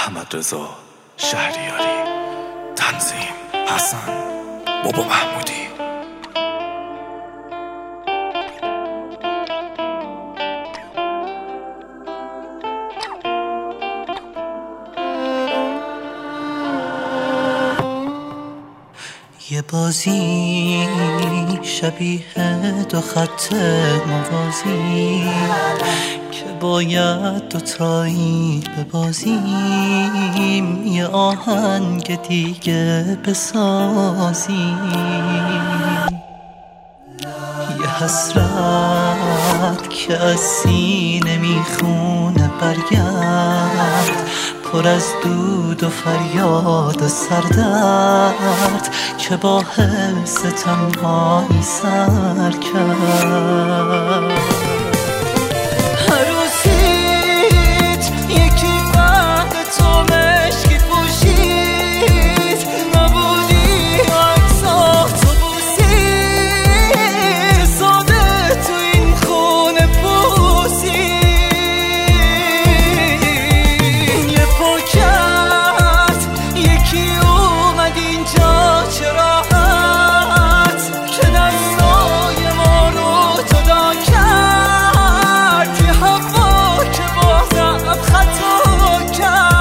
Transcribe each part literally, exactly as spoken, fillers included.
احمد رضا شهریاری، تنظیم حسن بابا محمودی. یه بازی شبیه دو خط موازی که باید دوتایی ببازیم، یه آهنگ دیگه بسازیم، یه حسرت که از سینه میخونه برگرد، پر از دود و فریاد و سردرد که با حس تنهایی سر کرد. هر روزیت یکی بعد تو مشکی پوشید، نبودی عکسا تو بوسید، ساده تو این خونه بوسید، یه پاکت یکی اومد اینجا چراحت که دستای ما رو جدا کرد، یه هوا که بازم خطا کرد.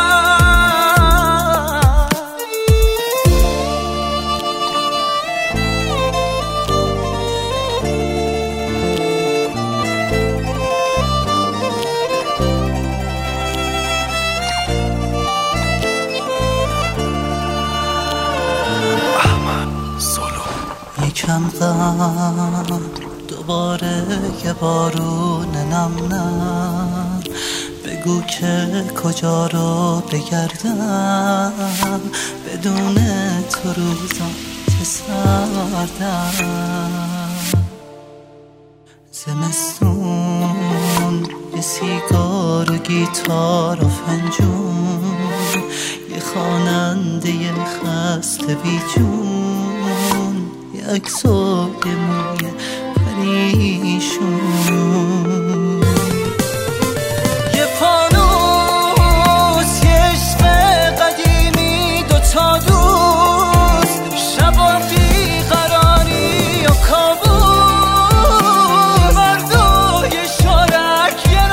یکم غم دوباره یه بارون نم نم، بگو که کجا رو بگردم، بدون تو روزم چه سردم. زمستون یه سیگار و گیتار و فنجون، یه خواننده خسته بی جون، یه عکس و یه موی پریشون، یه پانوس یه عشق قدیمی، دوتا دوست شبا بیقراری و کابوس، مرد و یه شارک یه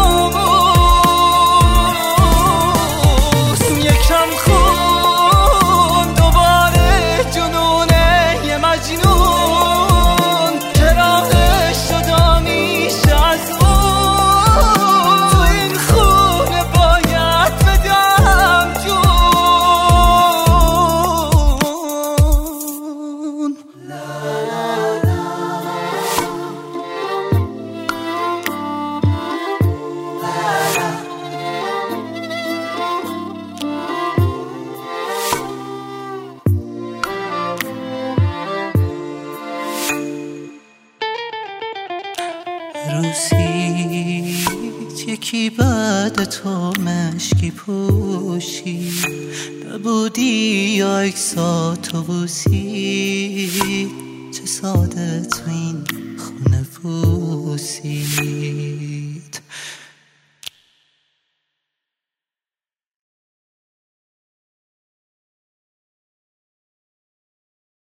ناموس، یکم خون دوباره جنونه یه مجنون که راهش جدا میشه از اون، تو این خونه باید بدم جون. روزیت یکی بعد تو مشکی پوشید، نبودی یا عکسا تو بوسید، چه ساده تو این خونه بوسید.